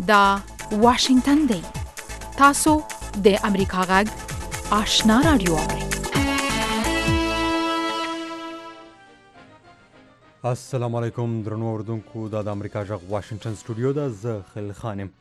دا واشنگتن دی. تاسو د امریکا غږ آشنا رادیو اورئ. السلام علیکم درنو اوردونکو، دا د امریکا غږ واشنگتن سټوډیو ده. زه خلیل خان یم.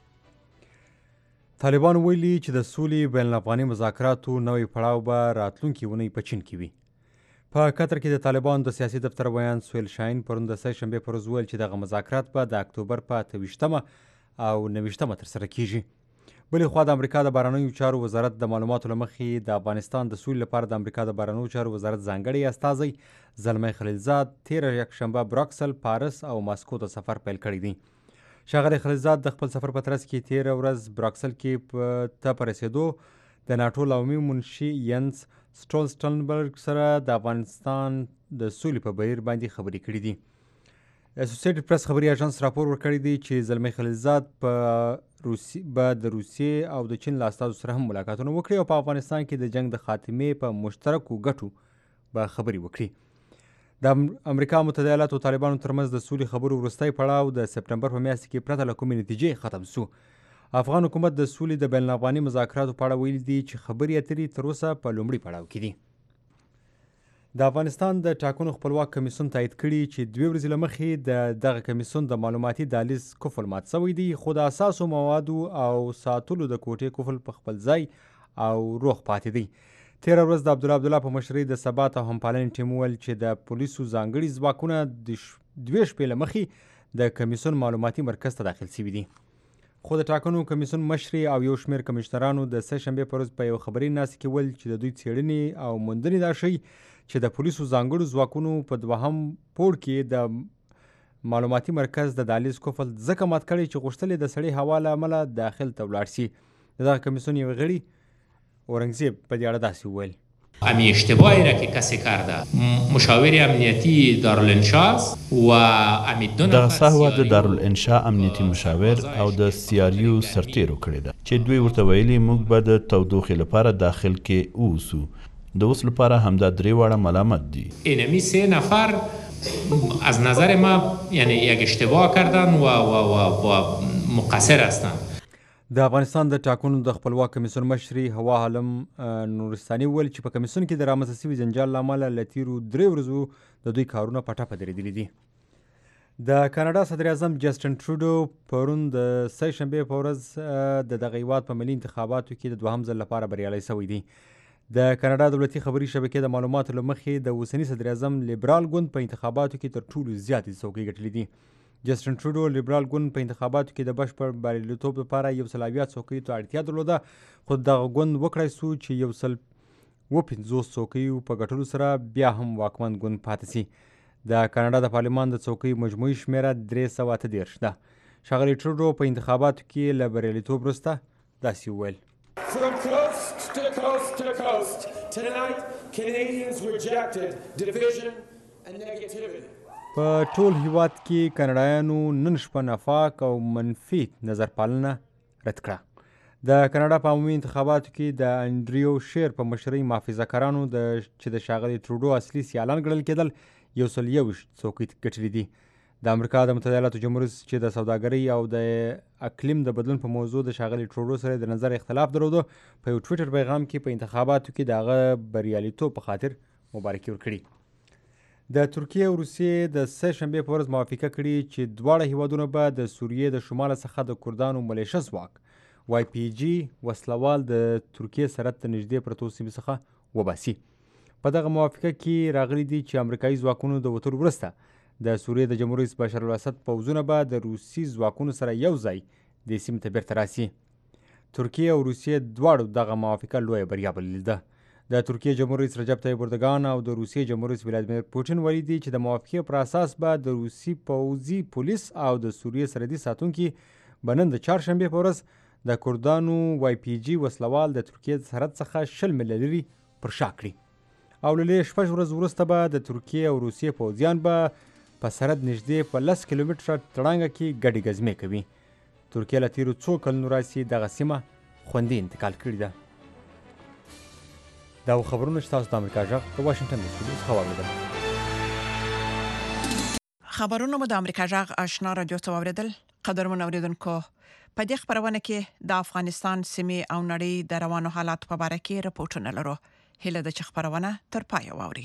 طالبان ویلي چې د سولې بین الافغاني مذاکراتو نوی پړاو به راتلونکې اونۍ په چین کې وي. په قطر کې د طالبانو د سیاسي دفتر بیان سهیل شاهین پرون د سه شنبې پر ورځ وویل چې دغه مذاکرات به د اکتوبر په 28 او 29 ترسره کیږي. بلې خوا د امریکا د بهرنیو چارو وزارت د معلوماتو له مخې د افغانستان د سولې لپاره د امریکا د بهرنیو چارو وزارت ځانګړی استازی زلمی خلیلزاد تېره یکشنبه بروکسل، پاریس او ماسکو ته سفر پیل کړی دی. ښاغلی خلیلزاد د خپل سفر په ترڅ کې تېره ورځ بروکسل کې ته په رسېدو د ناټو لومړي منشي ینس سټولټنبرګ سره د افغانستان د سولې په بهیر باندې خبرې کړې دي. اسوسییټډ پریس خبري اژانس راپور ورکړی دی چې زلمی خلیلزاد به د روسیې او د چین له استازو سره هم ملاقاتونه وکړي او په افغانستان کې د جنگ د خاتمې په مشترکو ګټو به خبرې وکړي. د امریکا متحده ایالاتو طالبانو ترمنځ د سولې خبرو وروستی پړاو د سپټمبر په میاشت کې پرته له کومې نتیجې ختم سو. افغان حکومت د سولې د بین الافغاني مذاکراتو په اړه ویلي دي چې خبرې اترې تر اوسه په لومړي پړاو کې دي. د افغانستان د ټاکنو خپلواک کمیسیون تایید کړي چې 2 ورځې له مخې دغه کمیسیون د معلوماتي دهلیز قفل مات شوی دی، خو د اساسو موادو او ساتلو د کوټې قفل په خپل ځای او روغ پاتې دی. تېره ورځ د عبدالله په مشرۍ د ثبات او همپالنې ټیم وویل چې د پولیسو ځانګړي ځواکونه د 2 شپې له مخې د کمیسیون معلوماتي مرکز ته داخل شوي دي. خو د ټاکنو کمیسیون مشري او یو شمېر کمشنرانو د سه شنبې په ورځ په یو خبري ناستې کې ویل چې د دوی څېړنې او موندنې دا ښیي چې د پولیسو ځانګړو ځواکونو په 2هم پوړ کې د معلوماتي مرکز د دهلیز قفل ځکه مات کړی چې غوښتل د سړې هوا له امله داخل ته ولاړ شي. د دغه کمیسیون یو غړي اورنګزیب په دې اړه داسې وویل: امی اشتباهی را که کسی کرده مشاور امنیتی دارالانشاء و امی دو دغه سهوه د دارالانشاء امنیتي مشاور او د سیاریو سرتیرو کړې ده چې دوی ورته ویلي موږ به د تودوخې لپاره داخل کې اوسو. د اوس لپاره همدا 3 واړه ملامت دي. اینمی 3 نفر از نظر ما یعنی یک اشتباه کردن و مقصر هستند. د افغانستان د ټاکنو د خپلواک کمیسیون مشري هوا عالم نورستاني وویل چې په کمیسیون کې د رامنځته شوي جنجال له امله له تېرو 3 ورځو د دوی کارونه په ټپه درېدلي دي. د کاناډا صدر اعظم جسټن ټروډو پرون د سه شنبې په ورځ د دغه هېواد په ملي انتخاباتو کې د 2هم ځل لپاره بریالی شوی دی. د کاناډا دولتي خبري شبکې د معلوماتو له مخې د اوسني صدر اعظم لیبرال ګوند په انتخاباتو کې تر ټولو زیاتې څوکۍ ګټلې دي. جسټن ټروډو لیبرال ګوند په انتخاباتو کې د بشپړ بریالیتوب لپاره 170 څوکیو ته اړتیا درلوده، خو دغه ګوند وکړای سو چې 150 څوکیو په ګټلو سره بیا هم واکمن ګوند پاتې سي. د کاناډا د پارلمان د څوکیو مجموعي شمیره 338 ده. ښاغلي ټروډو په انتخاباتو کې له بریالیتوب وروسته داسې وویل: From coast to coast to coast, tonight Canadians rejected division and negativity. په ټول هیواد کې کاناډایانو نن شپه نفاق او منفي نظر پالنه رد کړه. د کاناډا په عمومي انتخاباتو کې د انډریو شیر په مشرۍ محافظه کارانو چې د ښاغلي ټروډو اصلي سیالان ګڼل کېدل 121 څوکۍ ګټلې دي. د امریکا د متحده ایالاتو جمهور رئیس چې د سوداګرۍ او د اقلیم د بدلون په موضوع د ښاغلي ټروډو سره د نظر اختلاف درلوده، په یو ټویټر پیغام کې په انتخاباتو کې د هغه بریالیتوب په خاطر مبارکي ورکړي. د ترکیې او روسیې د سه شنبې په ورځ موافقه کړې چې دواړه هیوادونه به د سوریې د شمال څخه د کردانو ملیشه ځواک YPG وسلوال د ترکیې سرحد ته نږدې پرتو سیمې څخه وباسي. په دغه موافقه کې راغلي دي چې امریکایي ځواکونو د وتلو وروسته د سوریې د جمهور رئیس بشار الاسد پوځونه به د روسي ځواکونو سره یو ځای د سیمې ته بیرته راسي. ترکیې او روسیې دواړو دغه موافقه لویه بریا بللې ده. د ترکیې جمهور رئیس رجب طیب اردوګان او د روسیې جمهور رئیس ولادیمیر پوټین ویلي دي چې د موافقې پر اساس به د روسي پوځي پولیس او د سوریې سرحدي ساتونکي به نن د چهارشنبې په ورځ د کردانو YPG وسلوال د ترکیې سرحد څخه 20 میله لرې پر شا کړي او له لږ شپږ ورځې وروسته به د ترکیې او روسیې پوځیان به په سرحد نږدې په 10 کیلومتره تړانګه کې ګډې ګزمې کوي. ترکیه له تېرو څو کلونو راهیسې دغه سیمه خوندي انتقال کړې ده. دا خبرونه چې تاسو د امریکا غږ د واشنگټن د سټوډیو څخه واوریدل. خبرونه مو د امریکا غږ آشنا رادیو ته واوریدل. قدرمن اوریدونکو په دې خبرونه کې د افغانستان سیمې او نړۍ د روانو حالات په اړه کې راپورټونه لرو. هله د خبرونه تر پای واوري.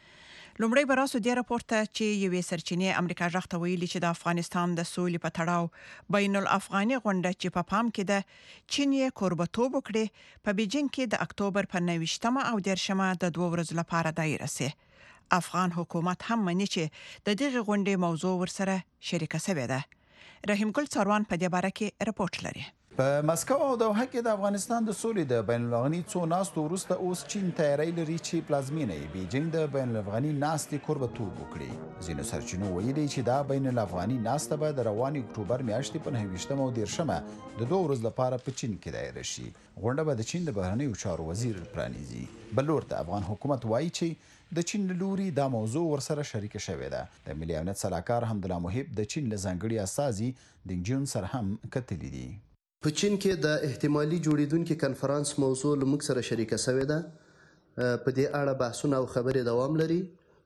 لومړی براسو د راپورټ چې یوې سرچینې امریکا ځخته ویلي چې د افغانستان د سولې په تړاو بین الافغاني غونډه چې په پام کې ده چین یې قربتوب وکړي په بیجینګ کې د اکتوبر په 29مه او 10مه د 2 ورځې لپاره دایره سي. افغان حکومت هم مني چې د دغه غونډې موضوع ورسره شریکه شوې ده. رحیم ګل څاروان په دې باره کې رپورټ لري. په مسکو او دوحه کې د افغانستان د سولې د بین الافغاني څو ناستو وروسته اوس چین تیاری لري چې پلازمینه یې بیجینګ د بین الافغاني ناستې قربتوب وکړي. ځینو سرچینو ویلي چې دا بین الافغاني ناسته به د روانې اکتوبر میاشتې په 29مه او 10مه د 2 ورځې لپاره په چین کې دایره شي. غونډه به د چین د بهرنیو چارو وزیر پرانیزي. بل لور د افغان حکومت وایي چې د چین لوري دا موضوع ورسره شریک شوې ده. د ملي امنیت صلاحکار حمدالله محب د چین له ځانګړي استازي دینګ جون سره هم کتلي دي. په چین کې د احتمالي جوړیدونکو کنفرانس موضوع لمک سره شریکه شوې ده. په دې اړه بحثونه او خبرې دوام لري.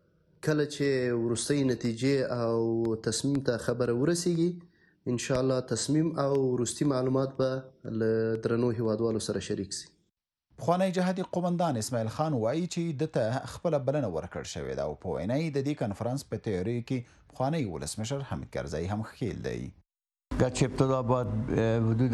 کله چې ورستۍ نتیجې او تصمیم ته خبره ورسیږي ان شاء الله تصمیم او ورستي معلومات به له درنو هیوادوالو سره شریک شي. پخوانی جهادي قومندان اسماعیل خان وایي چې دته خپل بلنه ورکړ شوې ده او په وینا یې د دې کنفرانس په تیاری کې پخوانی ولسمشر حامد کرزی هم ښکیل دی. گرچه ابتدا حدود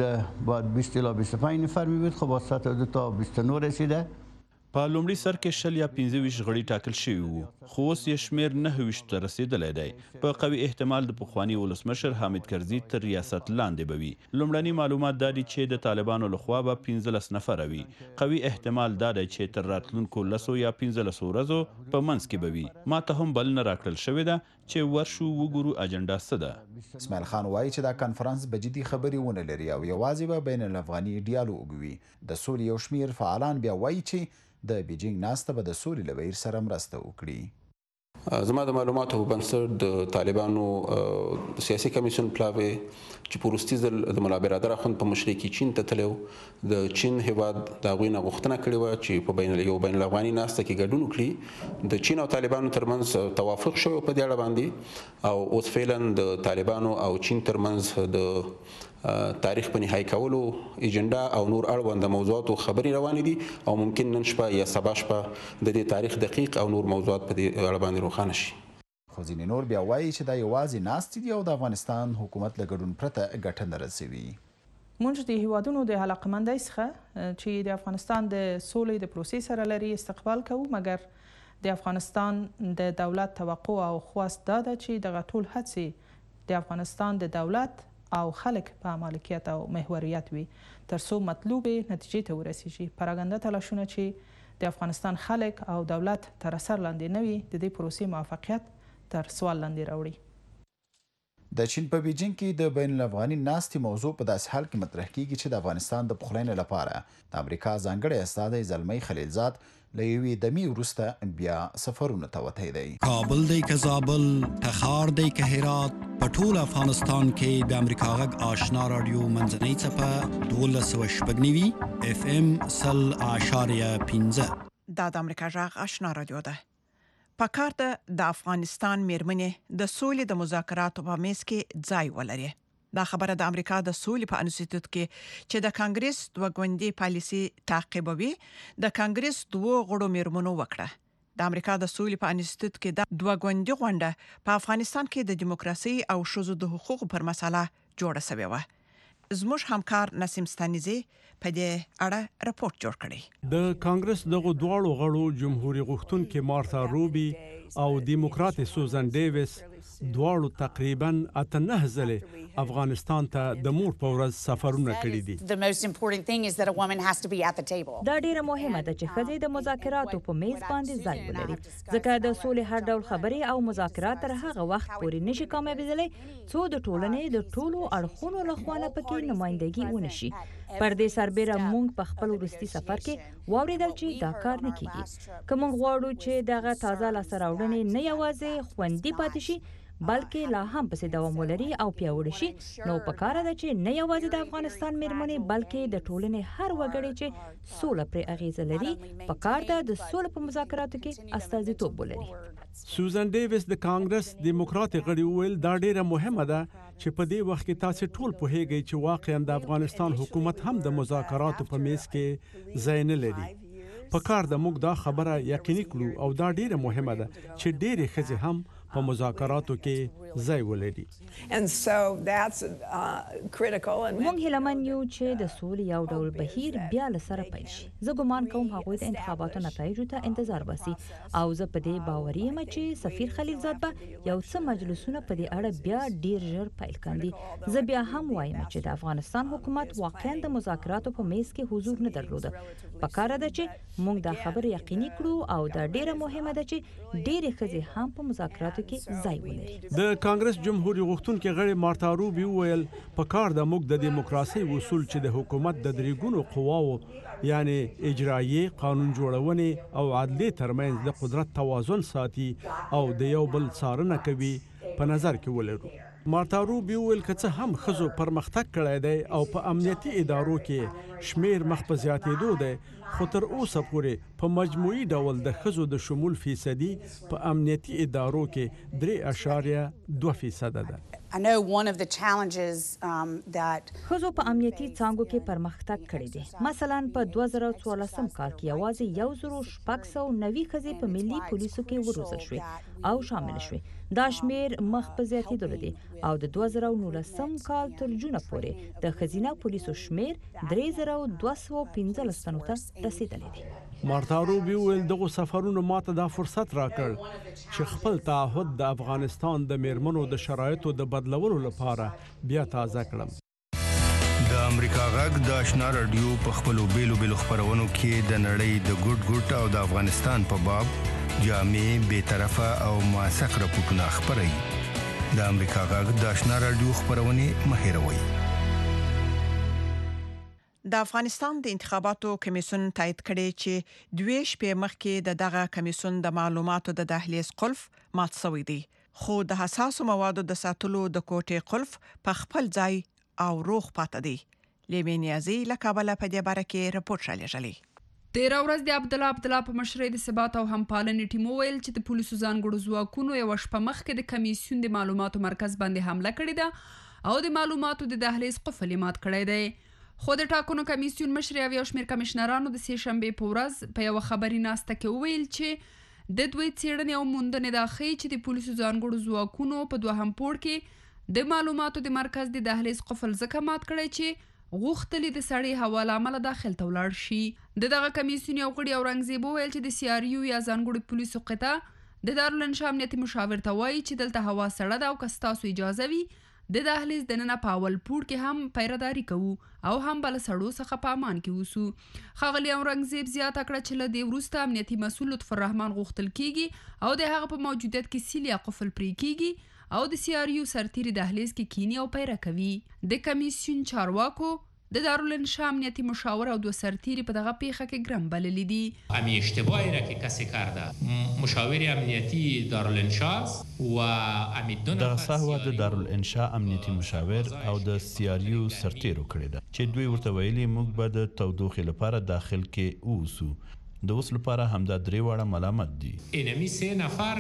20 الی 25 نفر می بود، خب واسط 2 تا 29 رسیده. په لومړي سر کې 20 یا 25 غړي ټاکل شوي وو، خو اوس یې شمېر 29 ته رسېدلی دی. په قوي احتمال د پخواني ولسمشر حامد کرزي تر ریاست لاندې به وي. لومړني معلومات دا دي چې د طالبانو لخوا به 15 نفره وي. قوي احتمال دا دی چې تر راتلونکو 10 یا 15 ورځو په منځ کې به وي. ما ته هم بلنه راکړل شوې ده چې ورشو وګورو اجنډا څه ده. اسماعیل خان وایي چې دا کنفرانس به جدي خبرې ونه لري او یوازې به بین الافغاني ډیالوګ وي. د سولې یو شمېر فعالان بیا وایي چې د بیجینګ ناسته به د سولې له بهیر سره مرسته وکړي. زما د معلوماتو په بنسټ د طالبانو سیاسي کمیسیون پلاوی چې په وروستي ځل د ملا برادر اخوند په مشرۍ کې چین ته تللی و، د چین هیواد د هغوی نه غوښتنه کړې وه چې په یو بین الافغاني ناسته کې ګډون وکړي. د چین او طالبانو ترمنځ توافق شوی په دې اړه باندې او اوس فعلا د طالبانو او چین ترمنځ د تاریخ په نهایی کولو ایجنډا او نور اړوند موضوعاتو خبرې روانې دي او ممکن نن شپه یا سبا شپه د دې تاریخ دقیق او نور موضوعات په دې اړه باندې روښانه شي. خو ځینې نور بیا وایي چې دا یوازې ناستې دي او د افغانستان حکومت له ګډون پرته ګټه نه رسوي. موږ د هیوادونو د علاقمندۍ څخه چې د افغانستان د سولې د پروسې سره لري استقبال کوو، مګر د افغانستان د دولت توقع او خواست دا ده چې دغه ټول هڅې د افغانستان د دولت او خلک په مالکیت او محوریت وي تر څو مطلوبې نتیجې ته ورسیږي. پراګنده تلاشونه چې د افغانستان خلک او دولت تر اثر لاندې نه وي د دې پروسې موفقیت تر سوال لاندې راوړي. د چین په بیجینګ کې د بین الافغاني ناستې موضوع په داسې حال کې مطرح کیږي چې د افغانستان د پخلاینې لپاره د امریکا ځانګړی استازی زلمی خلیلزاد له یوې دمې وروسته بیا سفرونه ته وتی دی. کابل دی که زابل، تخار دی که هرات، په ټول افغانستان کې د امریکا غږ آشنا رادیو منځنۍ څپه 1290 FM 100.15 دا د امریکا غږ آشنا رادیو ده. پکار ده د افغانستان میرمنې د سولې د مذاکراتو په میز کې ځای ولري. دا خبره د امریکا د سولې په انسټیټیوټ کې چې د کانګرس دوه ګوندي پالیسي تعقیبوي د کانګرس دوه غړو میرمنو وکړه. د امریکا د سولې په انسټیټیوټ کې د دوه ګوندي غونډه په افغانستان کې د دیموکراسي او ښځو د حقوقو پر مسله جوړه شوې وه. زموږ همکار نسیم ستانیزي په دې اړه راپورټ جوړ کړی. د کانګرس دغه دواړو غړو جمهوریت غوښتونکي مارتا روبي او دیموکرات سوزن ډیویس دواړو تقریبا 8 ځله افغانستان ته د مور په ورځ سفرونه کړي دي. دا ډیره مهمه ده چې ښځې د مذاکراتو په میز باندې ځای ولري، ځکه د سولې هر ډول خبرې او مذاکرات تر هغه وخت پورې نشي کامیابېدلی څو د ټولنې د ټولو اړخونو لخوا پکې نمائندګي ونشي. پر دې سربېره موږ په خپل وروستي سفر کې واورېدل چې دا کار نه کیږي. که موږ غواړو چې دغه تازه لاسته راوړنې نه یوازې خوندي پاتې شي بلکې لا هم پسې دوام ولري او پیاوړي شي، نو پکار ده چې نه یوازې د افغانستان میرمنې بلکې د ټولنې هر وګړی چې سوله پرې اغیزه لري پکار ده د سوله په مذاکراتو کې استازیتوب ولري. سوزن ډیویس د کانګرس دیموکرات غړي وویل دا ډیره مهمه ده چې په دې وخت کې تاسو ټول پوهیږئ چې واقعا د افغانستان حکومت هم د مذاکراتو په میز کې ځای نه لري. په کار د موږ دا خبره یقیني کړو او دا ډیره مهمه ده چې ډیرې ښځې هم په مذاکراتو کې ځای ولري. موږ هیلمن یو چې د سولې یو ډول بهیر بیا له سره پیل شي. زه ګمان کوم هغوی د انتخاباتو نتایجو ته انتظار باسي او زه په دې باوري یم چې سفیر خلیلزاد به یو څه مجلسونه په دې اړه بیا ډیر ژر پیل کړي. زه بیا هم وایم چې د افغانستان حکومت واقعا د مذاکراتو په میز کې حضور نه درلوده. پکار ده چې موږ دا خبره یقیني کړو او دا ډیره مهمه ده چې ډیرې ښځې هم په مذاکراتو کې ځای ولري. د کانګرس جمهوریت غوښتونکي غړي مارتا روبي وویل په کار د موږ د دیموکراسي اصول چې د حکومت د درې ګونو قواو یعنی اجرایي، قانون جوړونې او عدلیې ترمنځ د قدرت توازن ساتي او د یو بل څارنه کوي په نظر کې ولرو. مارتا روبي وویل که څه هم ښځو پرمختګ کړی دی او په امنیتي ادارو کې شمیر مخ په زیاتېدو دی، خو تر اوسه پورې په مجموعي ډول د ښځو د شمول فیصدي په امنیتي ادارو کې 3.2% ده. ښځو په امنیتي څانګو کې پرمختګ کړی دی. مثلا په 2014 کال کې یوازې 1690 ښځې په ملي پولیسو کې وروزل شوې او شامل شوې. دا شمیر مخ په زیاتېدو دی او د 2019 کال تر جونه پورې د ښځینه پولیسو شمیر 3215 تنو ته رسیدلی دی. مارتا روبي وویل دغه سفرونو ماته دا فرصت راکړ چې خپل تعهد د افغانستان د میرمنو د شرایطو د بدلولو لپاره بیا تازه کړم. د امریکا غږ د آشنا رادیو په خپلو بیلو بیلو خپرونو کې د نړۍ د ګوټ ګوټ او د افغانستان په باب جامع، بی‌طرفه او موثق راپورټونه خپروي. د امریکا غږ د آشنا رادیو خپرونې مه هېروئ. د افغانستان د انتخاباتو کمیسیون تایید کړي چې 2 شپې مخکې دغه کمیسیون د معلوماتو د دهلیز قلف مات شوی دی، خو د حساسو موادو د ساتلو د کوټې قلف په خپل ځای او روغ پاتې دی. لیمې نیازي له کابل په دې باره کې راپور شالېږلی. تیره ورځ د عبدالله په مشرۍ د ثبات او همپالنې ټیم وویل چې د پولیسو ځانګړو ځواکونو یوه شپه مخکې د کمیسیون د معلوماتو مرکز باندې حمله کړې ده او د معلوماتو د دهلیز قفل یې مات کړی دی. خو د ټاکنو کمیسیون مشر او یو شمېر کمشنرانو د سې شنبې په ورځ په یوه خبري ناسته کې وویل چې د دوی څېړنې او موندنې دا ښیي چې د پولیسو ځانګړو ځواکونو په دوهم پوړ کې د معلوماتو د مرکز د دهلیز قفل ځکه مات کړی چې غوښتلې د سړې هوا له امله داخل ته ولاړ شي. دغه کمیسیون یو غړي اورنګزیب وویل چې د CRU یا ځانګړو پولیسو قطعه د دارالانشا امنیتي مشاور ته وایي چې دلته هوا سړه ده او که ستاسو اجازه وي د دهلیز دننه په اول پوړ کې هم پیرداري کوو او هم بل سړو څخه په امان کې اوسو. ښاغلي اورنګزیب زیاته کړه چې له دې وروسته امنیتي مسؤل لطف الرحمن غوښتل کیږي او د هغه په موجودیت کې سیل یا قفل پرې کیږي او د CRU سرتیري دهلیز کې کینی او پیره کوي. د کمیسیون چارواکو د دارالانشا امنیتی مشاور او 2 سرتیری په دغه پیښه کې ګرم بللی دي. امی اشتباهی را که کسی کرده مشاور امنیتی دارالانشا و امی دو دغه سهوا د دارالانشا امنیتی مشاور او د CRU سرتیرو کړی ده چې دوی ورته ویلي موږ به د تودوخې لپاره داخل کې اوسو. د اوس لپاره همدا 3 واړه ملامت دي. اینمی 3 نفر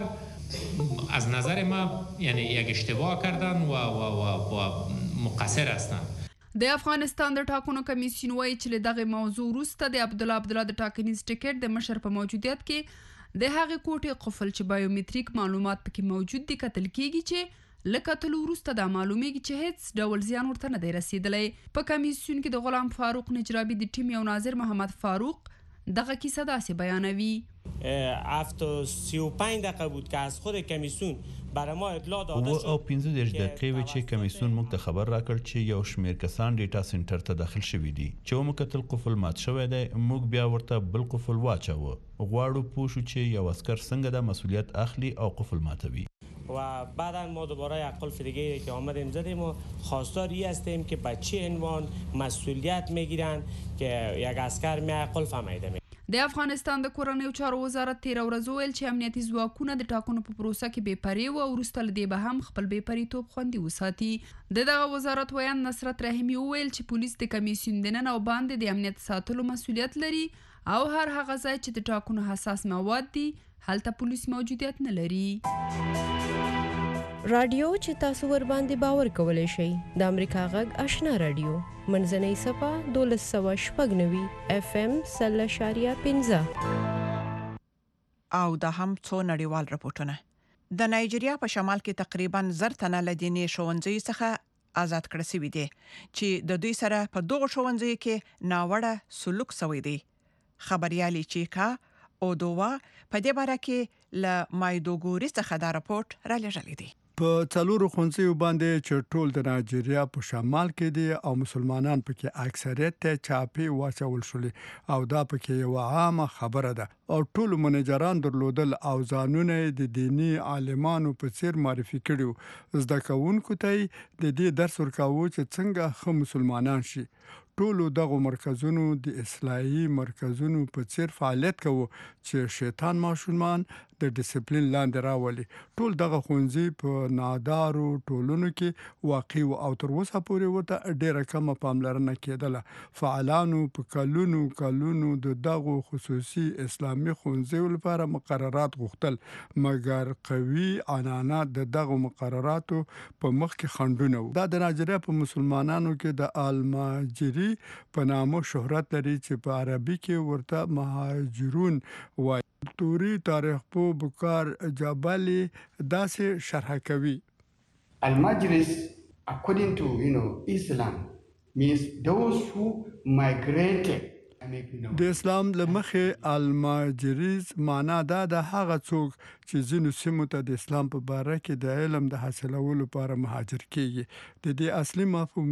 از نظر ما یعنی یک اشتباه کردن و مقصر هستند. د افغانستان د ټاکنو کمیسیون وایي چې له دغه موضوع وروسته د عبدالله د ټاکنیز ټیکټ د مشر په موجودیت کې د هغې کوټې قفل چې بایومتریک معلومات پکې موجود دي کتل کیږي چې له کتلو وروسته دا معلومیږي چې هیڅ ډول زیان ورته نه دی رسیدلی. په کمیسیون کې د غلام فاروق نجرابي د ټیم یو ناظر محمد فاروق دغه کیسه داسې بیانوي. 7:35 دقیقه بود که از خود کمیسیون برای ما اطلاع داده شد او 15 دقیقې وی چې کمیسیون موږ ته خبر راکړ چې یو شمېر کسان ډیټا سنټر ته داخل شوي دي چې موږ کتل قفل مات شوی دی. موږ بیا ورته بل قفل واچوه غواړو پوه شو چې یو عسکر څنګه د مسئولیت اخلي او قفل ماتوي. و بعدا ما دوباره یک قلف دیگه که آمدیم زدیم و خواستار هستیم که به چه عنوان مسئولیت میگیرن که یک عسکر می قلف هم ایده. د افغانستان د کورنیو چارو وزارت تیر ورځ ویل چې امنیتي ځواکونه د ټاکنو په پروسه کې بې پرې وو او وروسته له دې به هم خپل بې پرېتوب خوندي وساتي. دغه وزارت ویان نصرت رحیمي وویل چې پولیس د کمیسیون دننه او باندې د امنیت ساتلو مسؤلیت لري او هر هغه ځای چې د ټاکنو حساس مواد دي هلته پولیس موجودیت نه لري. رادیو چې تاسو ور باندې باور کولای شئ د امریکا غږ آشنا رادیو منځنۍ صفه 1290 FM 0.15 او دا هم څو نړیوال راپورټونه. د نایجیریا په شمال کې تقریبا 1000 تنه لدینی ښوونځي څخه آزاد کړل شوي دي چې د دوی سره په دغه ښوونځي کې ناوړه سلوک شوی دی. خبريالي چیکا او دووا په دې باره کې ل مایدوګوري څخه دا راپورټ را لېږلی دی. په څلورو ښوونځیو باندې چې ټول د نایجیریا په شمال کې دي او مسلمانان پکې اکثریت ته چاپی واچول شول او دا پکې یو عامه خبره ده او ټول منیجران درلودل او ځانونه د دینی عالمانو په څیر معرفي کړي زده کوونکو ته د دې درس ورکاوه چې څنګه خو مسلمانان شي. ټول دغه مرکزونو د اصلاحي مرکزونو په څیر فعالیت کوي چې شیطان ماشومان د ډیسپلین لاندې راولي. ټول دغه ښوونځي په نادارو ټولونو کې واقع او تر اوسه پورې ورته ډیره کمه پاملرنه کېدله. فعالانو په کلونو د دغه خصوصي اسلامي ښوونځیو لپاره مقررات غوښتل مګر قوي عنعنات د دغه مقرراتو په مخ کې خنډونه و. دا د نایجیریا په مسلمانانو کې د الماجری په نامه شهرت لري چې په عربي کې ورته مهاجرون وایي. توري تاریخ په بکار جابالي داسې شرح کوي. Al-Majlis, according to Islam, means those who migrated. د اسلام لمخې الماجریز معنا دا د هغه څوک چې ځینو سیمو ته د اسلام په باره کې د علم د حاصلولو لپاره مهاجر کیږي. د دې اصلي مفهوم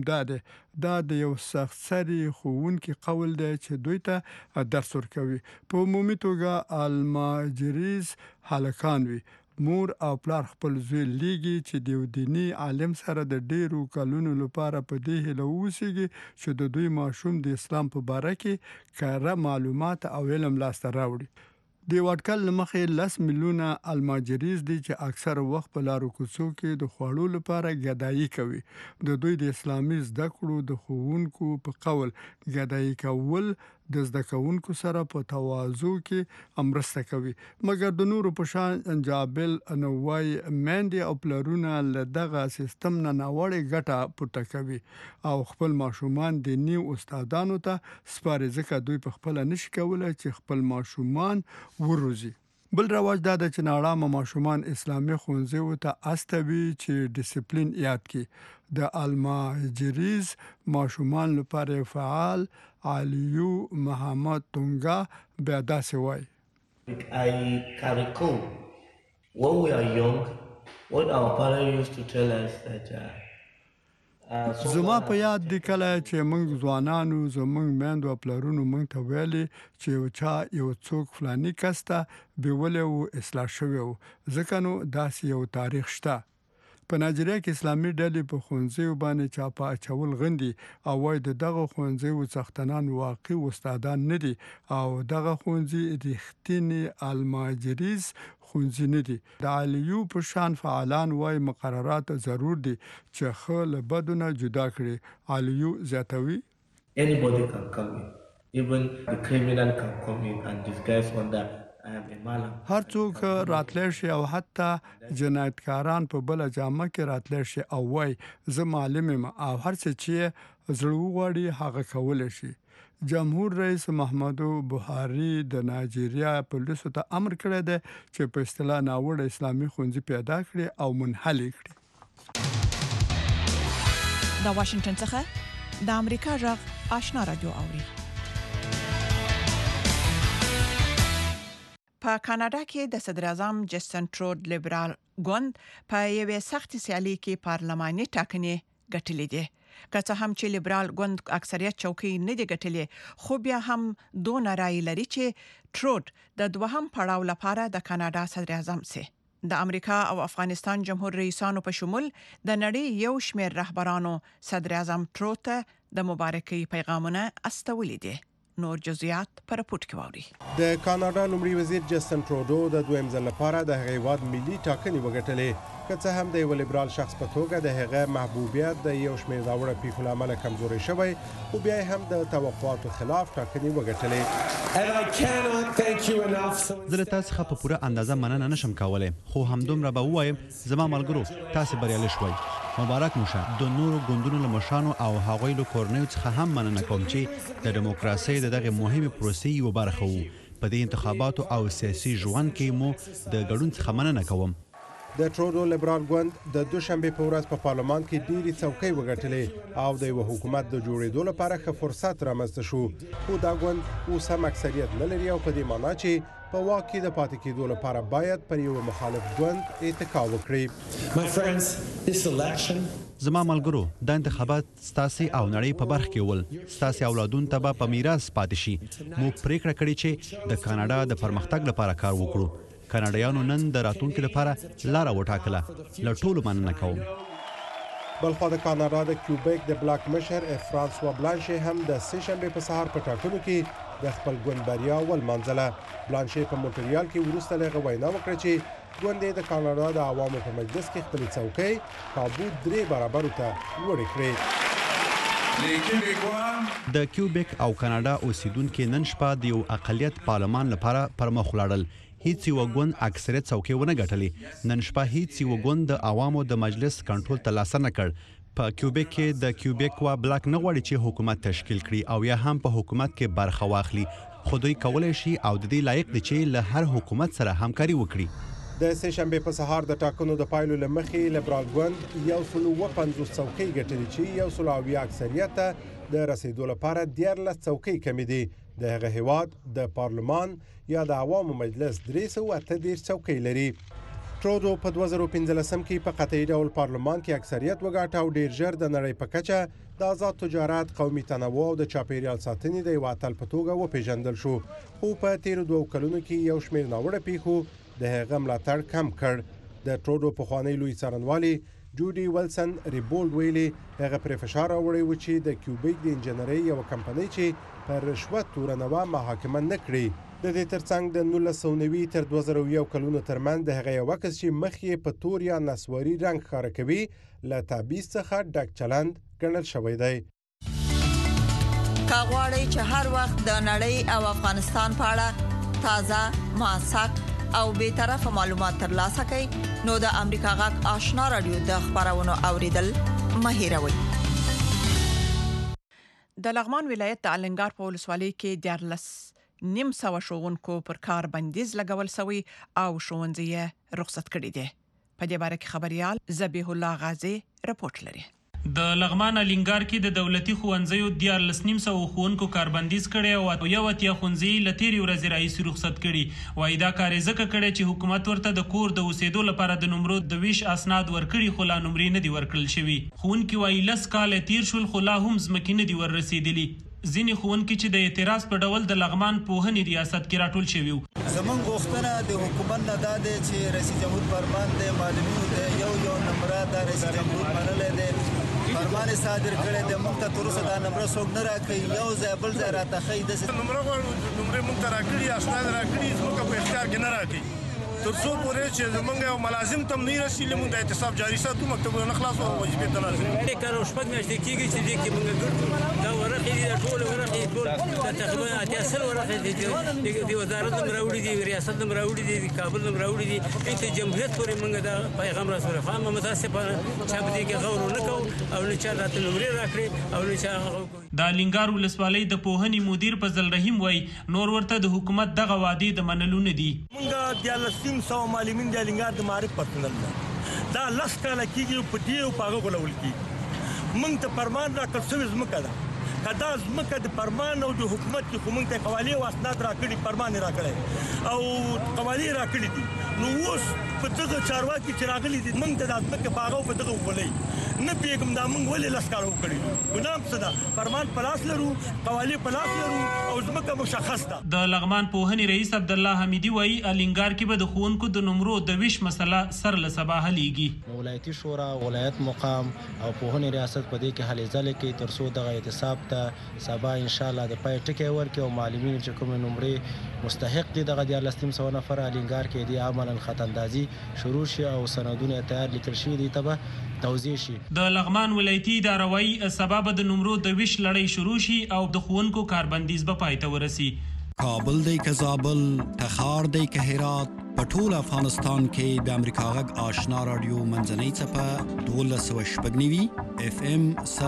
دا د یو سختسری ښوونکي قول دی چې دوی ته درس ورکوي. په عمومي توګه الماجریز هلکان وي. مور او پلار خپل زوی لیږي چې د دینی عالم سره د ډیرو کلونو لپاره په دې هیله اوسېږي چې د دوی ماشوم د اسلام په باره کې کاره معلومات او علم لاسته راوړي. د واټکل لمخې 10 میلیونه الماجریز دي چې اکثر وخت په لارو کوڅو کې د خوړو لپاره ګدایي کوي. د دوی د اسلامي زده کړو د ښوونکو په قول ګدایي کول د زده کوونکو سره په تواضع کې مرسته کوي. مګر د نورو په شان جابل انوای مندي او پلرونه له دغه سیستم نه ناوړه ګټه پورته کوي او خپل ماشومان د نیو استادانو ته سپاري ځکه دوی په خپل نشي کولای چې خپل ماشومان وروزي. بل رواج دا د چې ناړه ماشومان اسلامي ښوونځیو ته استوي چې ډیسپلین یاد کړي. د الماجریز ماشومان لپاره فعال علیو محمد تونګا بیا داسې وایي. I can recall when we are young, when our parents used to tell us that زما په یاد دی کله چې موږ ځوانانو زموږ میندو او پلرونو موږ ته ویلي چې یو څوک فلاني کس ته بیولې او اصلاح شوی و ځکه نو داسې یو تاریخ شته. په نایجیریا کې اسلامي ډلې په ښوونځیو باندې چاپه اچول غندي او وايي د دغه ښوونځیو څښتنان واقعي استادان نه دي او دغه ښوونځي رښتینی الماجریز ښوونځي نه دي. د علیو په شان فعالان وايي مقررات ضرور دي چې خو له بدونه جدا کړي. علیو زیاتوي. Anybody can come in. Even a criminal can come in and disguise under هر څوک راتلی شي او حتی جنایتکاران په بل جامه کې راتلی شي او وای زه معلم یم او هر څه چې زړه وغواړي هغه کولی شي. جمهور رئیس محمدو بوهاري د نایجیریا پولیسو ته امر کړی دی چې په اصطلاح ناوړه اسلامي ښوونځي پیدا کړي او منحل کړي. د واشنگټن څخه د امریکا غږ آشنا رادیو اوري. په کاناډا کې د صدر اعظم جسټن ټرود لیبرال ګوند په یوې سختې سیالي کې پارلماني ټاکنې ګټلې دي. که څه هم چې لیبرال ګوند اکثریت چوکۍ نه دي ګټلې خو بیا هم دونه رای لري چې ټرود د دوهم پړاو لپاره د کاناډا صدر اعظم سي. د امریکا او افغانستان جمهور رئیسانو په شمول د نړۍ یو شمېر رهبرانو صدر اعظم ټرود ته د مبارکۍ پیغامونه استولې دي. نور جزئیات په راپورټ کې واوري. د کاناډا لومړي وزیر جسټن ټروډو د دویم ځل لپاره د هغې هیواد ملي ټاکنې وګټلې، که څه هم د یو لیبرال شخص په توګه د هغه محبوبیت د یو شمېر ناوړه پیښو له امله کمزوری شوی، خو بیا یې هم د توقعاتو خلاف ټاکنې وګټلې. زه له تاسو څخه په پوره اندازه مننه نشم کولی، خو همدومره به ووایم زما ملګرو تاسې بریالي شوئ. مبارک موشه. د نورو ګوندونو له مشرانو او هغوی له کورنیو څخه هم مننه کوم چې د دیموکراسۍ د دغې مهمې پروسې یوه برخه وو. په دې انتخاباتو او سیاسي ژوند کې مو د ګډون څخه مننه کوم. د ټروډو لیبرال ګوند د دوشنبې په ورځ په پارلمان کې ډېرې څوکۍ وګټلې او د یوه حکومت د جوړېدو لپاره ښه فرصت رامنځته شو، خو دا ګوند اوس هم اکثریت نه لري او په دې معنا چې په واک کې د پاتې کېدو لپاره باید پر یو مخالف ګوند اتکا وکړي. زما ملګرو دا انتخابات ستاسې او نړۍ په برخه کې ول، ستاسې اولادونو ته به په میراث پاتې شي. موږ پریکړه کړې چې د کاناډا د پرمختګ لپاره کار وکړو. کاناډایانو نن د راتلونکي لپاره لاره وټاکله. له ټولو مننه کوم. بلخوا د کاناډا د کیوبیک د بلاک مشر فرانسوا بلانشې هم د سه شنبې په سهار په ټاکنو کې د خپل ګوند بریا ولمانځله. بلانشې په مونټریال کې وروسته له هغه وینا وکړه چې ګوند یې د کاناډا د عوامو په مجلس کې خپلې څوکۍ کابو 3 برابرو ته لوړې کړې. د کیوبیک او کاناډا اوسیدونکو نن شپه د یو اقلیت پارلمان لپاره پر مخ ولاړل. هیڅ یو ګوند اکثریت څوکۍ ونه ګټلې. نن شپه هیڅ یو ګوند د عوامو د مجلس کنټرول ترلاسه نه کړ. په کیوبیک کې د کیوبیک وا بلاک نه غواړي چې حکومت تشکیل کړي او یا هم په حکومت کې برخه واخلي، خو دوی کولی شي او د دې لایق دي چې له هر حکومت سره همکاري وکړي. د سه شنبې په سهار د ټاکنو د پایلو له مخې لیبرال ګوند 150 څوکۍ ګټلې چې 170 اکثریت ته د رسیدو لپاره 14 څوکۍ کمې دي. د هغه هیواد د پارلمان یا د عوامو مجلس 338 څوکۍ لري. ټروډو په 2015 کې په قطعي ډول پارلمان کې اکثریت وګاټه او ډیر ژر د نړۍ په کچه د آزاد تجارت، قومي تنوع او د چاپیریال ساتنې د یو اتل په توګه وپیژندل شو، خو په تیرو 2 کلونو کې یو شمېر ناوړه پیښو د هغه ملاتړ کم کړ. د ټروډو پخوانی لوی څارنوالي جودي ویلسن ریبولډ ویلي هغه پر فشار راوړی و چې د کیوبیک د انجنیري یو کمپنۍ چې پر رشوت تورنوه محاکمه نه کړي. د دې ترڅنګ د 1990 تر 2001 کلونو ترمنځ د هغه یو کس چې مخ یې په تور یا نسواري رنګ ښکاره کوي له تبعیض څخه ډک چلند ګڼل شوی دی. که غواړئ چې هر وخت د نړۍ او افغانستان په اړه تازه، موثق او بې طرفه معلومات ترلاسه کړئ نو د امریکا غږ آشنا رادیو د خبرونو اوریدل مه هیروئ. د لغمان ولایت د النګار په ولسوالۍ کې 14,900 ښوونکو پر کار بندیز لګول شوی او ښوونځي رخصت کړي دي. په دې باره کې خبريال ذبیح الله غازی رپورټ لري. د لغمان الینګار کې د دولتي ښوونځیو 14,900 ښوونکو کاربندیز کړي او یو اتیا ښوونځي له تیرې ورځې راهیسې رخصت کړي. وایي دا کار یې ځکه کړی چې حکومت ورته د کور د اوسېدو لپاره د نمرو د ویش اسناد ورکړي، خو لا نمرې نه دي ورکړل شوي. ښوونکي وایي 10 کاله تیر شول خو لا هم ځمکې نه دي وررسېدلي. ځینې ښوونکي چې د اعتراض په ډول د لغمان پوهنې ریاست کې راټول شوي وو. زمونږ غوښتنه د حکومت نه دا دی چې رئیس جمهور فرمان د معلمینو د یو نمبره د رئیس جمهور منلی دی، فرمان صادر کړی دی. موږ ته تر اوسه دا نمبره څوک نه راکوي، یو ځای بل ځای راته ښیي. داسې نمبره غواړو، نمرې موږ ته راکړي، اسناد راکړي، ځمکه په اختیار کې نه راکوي. تر څو پورې چې زمونږ یو ملازم ته نه رسېږي، موږ د اعتصاب جاري ساتو، مکتبونه نه خلاصو او وظیفې ته لازم. کار او شپږ میاشتې کېږي چې دې کې موږ ګډ دا ورقې دي، ټول ورقې ټول تقریبا 80 ورقې دي، د وزارت هم راوړي دي، ریاست هم راوړي دي، کابل هم راوړي دي. چې جمهوریت پورې موږ دا پیغام رسولی، خو هم متاسفانه چا په دې کې غور ونه کوو او نه چا راته نمرې راکړې او نه چا هغه کوي. د الینګار ولسوالۍ د پوهنې مدیر فضل رحیم وایي نور ورته د حکومت دغه وعدې د منلو نه دي. موږ 14,900 معلمین د الینګار د معارف پرسنل دا 10 کاله کېږي په دې او په هغه غولول کېږي. موږ ته فرمان راکړل شوې ځمکه ده، که دا ځمکه د فرمان او د حکومت کې خو موږ ته قوالې او اسناد راکړي، فرمان یې راکړی او قوالې یې راکړي دي نو اوس په دغه چارواکي چې راغلي دي موږ د ځمکې باغ په دغه ولې نه پیګم دا موږ ولې لاسکار وکړي ګنام څه ده فرمان پلاس لرو قوالی پلاس لرو او ځمکه مشخص ده. د لغمان پوهنې رئیس عبد الله حمیدی وایي الینګار کې به د ښوونکو د نمرو د ویش مسله سر له سبا حلیږي. ولایتي شورا ولایت مقام او پوهنې ریاست په دې کې هلې ځلې کوي تر څو دغه اعتصاب ته سبا ان شاء الله د پای ټکی ورکړي او معلمین چې کوم نمرې مستحق دي دغه 1300 نفر الینګار کې دي عملاً خطاندازي شروع شي او سندونه تیار لیکل شوي دي ته توضیح شي. د لغمان ولایتي اداره وايي سبب د نمرو د ویش لړۍ شروع شي او د ښوونکو کاربندیز به پای ته ورسي. کابل دی که زابل، تخار دی که هرات، په ټول افغانستان کې د امریکا غږ آشنا رادیو منځنۍ څپه 1290 FM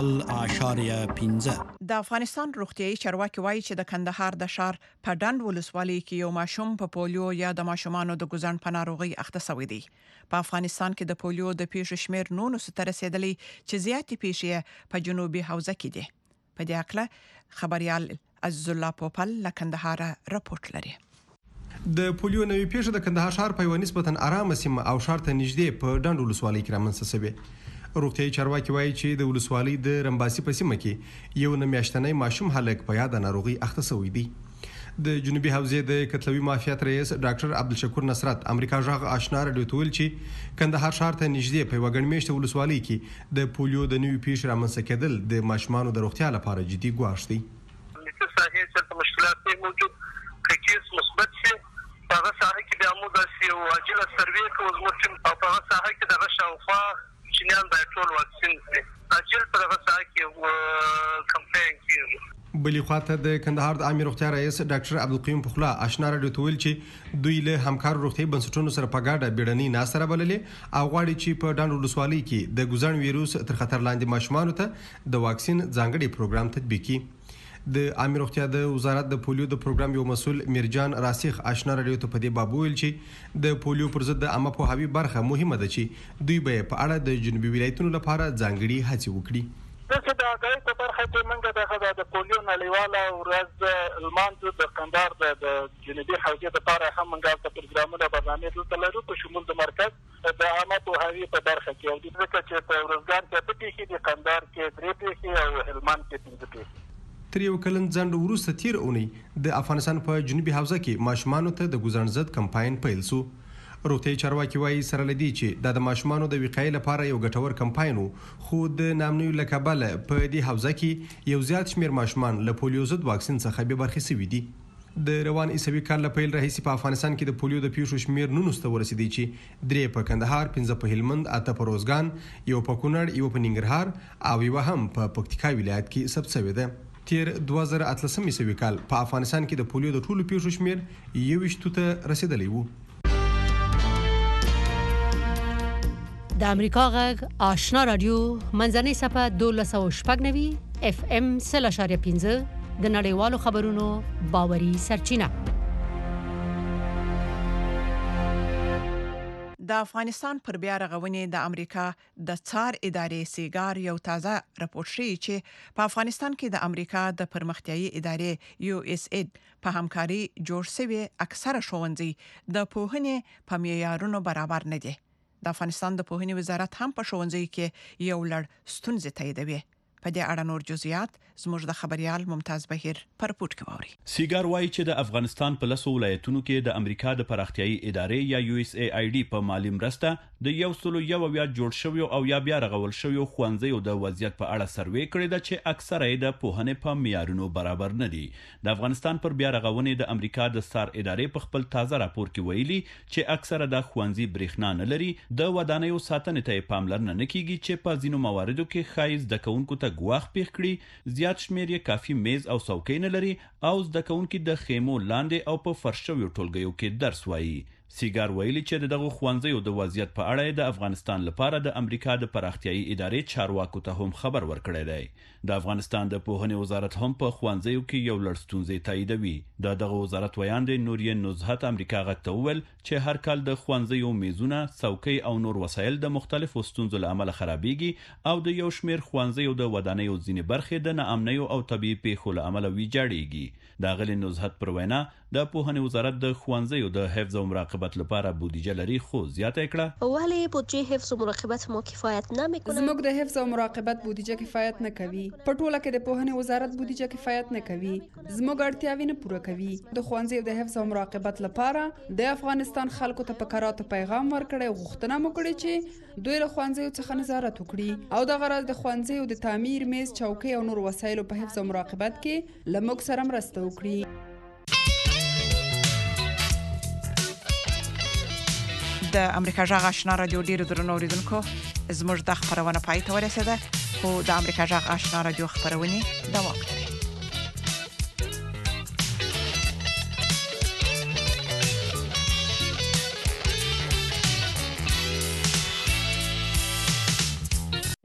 0.15. د افغانستان روغتیايي چارواکي وایي چې د کندهار د شهر په ډنډ ولسوالۍ کې یو ماشوم په پولیو یا د ماشومانو د ګزن په ناروغي اخته شوی دی. په افغانستان کې د پولیو د پیښو شمیر 900 ته رسیدلی چې زیاتې پیښې په جنوبي حوزه کې دي. په دې اړه خبريال عزیز الله پوپل له کندهار راپورټ لري. د پولیو نوې پیښه د کندهار ښار په یوه نسبتاً آرامه سیمه او ښار ته نږدې په ډنډ ولسوالۍ کې رامنځته شوې. روغتیايي چارواکي وایي چې د ولسوالۍ د رمباسي په سیمه کې یو میاشتنی ماشوم هلک په یاده ناروغي اخته شوی دی. د جنوبي حوزې د کتلوي معافیت رئیس ډاکټر عبدالشکور نصرت امریکا غږ آشنا رادیو ته ویل چې کندهار ښار ته نږدې په یوه ګڼ میاشته ولسوالۍ کې د پولیو د نوې پیښې رامنځته کېدل د ماشومانو د روغتیا لپاره جدي ګواښ دی. مشکلات موجود کیس مثبت شي په هغه ساحه کې د عمود سي او عاجله سروې کوو زموږ او په هغه ساحه کې د شاوخوا چینیان باید ټول واکسین شي عاجل په هغه ساحه کې کمپاین کیږي. بلې خواته د کندهار د عامه روغتیا رئیس ډاکټر عبدالقیوم پخلا آشنا رادیو ته ویل چې دوی له همکارو روغتیايي بنسټونو سره په ګډه بیړنۍ ناسته رابللې او غواړي چې په ډنډ ولسوالۍ کې د ګزن ویروس تر خطر لاندې ماشومانو ته د واکسین ځانګړي پروګرام تطبیق کړي. د عامه روغتیا د وزارت د پولیو د پروګرام یو مسول میرجان راسخ آشنا رادیو ته په دې باب ویل چې د پولیو پر ضد د عامه پوهاوي برخه مهمه ده چې دوی به په اړه د جنوبي ولایتونو لپاره ځانګړي هڅې وکړي. دغه د هغې په برخه کې موږ د پولیو نړیواله ورځ لمانځو د کندهار د جنوبي حوزې لپاره هم موږ د پروګرامونو برنامې دلته لرو په شمول د مرکز د عامه پوهاوي په برخه کې او د ځکه چې په ورځګان کې په پیښې د کندهار کې 3 پیښې او هلمند کې 5 پیښې. تر یو کلن ځنډ وروسته تیر اونۍ د افغانستان په جنوبي حوزه کې ماشومانو ته د ګزن ضد کمپاین پیل شو. روغتیايي چارواکي وایي سره لدی چې د ماشومانو د وقایې لپاره یو ګټور کمپاین خو د نامنوي له کبله په دې حوزه کې یو زیات شمیر ماشومان له پولیو ضد واکسین څخه بې برخې شوي دي. د روان عیسوي کال له پیل راهیسې په افغانستان کې د پولیو د پیښو شمیر 900 ته ورسېدی چې 3 په کندهار، 15 په هلمند، 8 په روزګان، یو په کونړ، یو په ننګرهار او یو هم په پکتیکا ولایت کې ثبت شوی دی. تیر 2013 عیسوي کال په افغانستان کې د پولیو د ټولو پیښو شمیر 21 ته رسیدلی وو. د امریکا غږ آشنا رادیو منځنۍ څپه 1290 FM 0.15 د نړیوالو خبرونو باوري سرچینه. د افغانستان پر بیا رغونې د امریکا د څار ادارې سیګار یو تازه راپور شوی چې په افغانستان کې د امریکا د پرمختیايي ادارې USAID په همکاري جوړ شوی اکثره ښوونځي د پوهنې په معیارونو برابر نه دي. د افغانستان د پوهنې وزارت هم په ښوونځي کې یو لړ ستونزې تاییدوي. په دې اړه نور جزئیات زموږ د خبريال ممتاز بهیر پر پورت کوي. سیګار وایي چې د افغانستان په لسو ولایتونو کې د امریکا د پراختیايي ادارې یا USAID په مالی مرسته د 101 جوړ شوی او یا بیا رغول شوی ښوونځیو د وضعیت په اړه سروې کړې ده چې اکثره یې د پوهنې په معیارونو برابر نه دي. د افغانستان پر بیا رغونې د امریکا د سار ادارې په خپل تازه راپور کې ویلي چې اکثره د ښوونځي برېښنا نه لري، د ودانیو ساتنې ته پاملرنه نه کیږي چې په ځینو مواردو کې ښایي زده کوونکو ته ګواښ پیښ کړي، زیات شمیر یې کافي میز او څوکۍ نه لري او زده کوونکي د خیمو لاندې او په فرش شویو ټولګیو کې درس وایي. سیګار ویلي چې دغه ښوونځیو د وضعیت په اړه د افغانستان لپاره د امریکا د پراختیايي ادارې چارواکو ته هم خبر ورکړی دی. د افغانستان د پوهنې وزارت هم په ښوونځیو کې یو لړ ستونزې تاییدوي. دغه وزارت ویاند نوریه نزهت امریکا غږ ته وویل چې هر کال د ښوونځیو میزونه، څوکۍ او نور وسایل د مختلفو ستونزو له امله خرابېږي او د یو شمیر ښوونځیو د ودانیو ځینې برخې د ناامنیو او طبیعي پیښو له امله ویجاړېږي. د غلي نزهت پر وینا د پوهنې وزارت د ښوونځیو د حفظ او مراقبت مراقبت لپاره بودیجه لري خو زیاته کړه ولی بودجه حفظ و مراقبت ما کفایت نمیکنه. زموږ د حفظ او مراقبت بودیجه کفایت نه کوي. په ټوله کې د پوهنې وزارت بودیجه کفایت نه کوي. زموږ اړتیاوې نه پوره کوي. د ښوونځیو د حفظ او مراقبت لپاره د افغانستان خلکو ته په کراتو پیغام ورکړی، غوښتنه مو کړې چې دوی له ښوونځیو څخه نظارت وکړي او د غرض د ښوونځیو د تعمیر، میز، چوکۍ او نور وسایلو په حفظ او مراقبت کې له موږ سره مرسته وکړي. د امریکا جغ آشنا رادیو ډیرو درنو اوریدونکو، زموږ د خبرونه پای ته ورسېده، خو د امریکا جغ آشنا رادیو خبرونه دوام لري.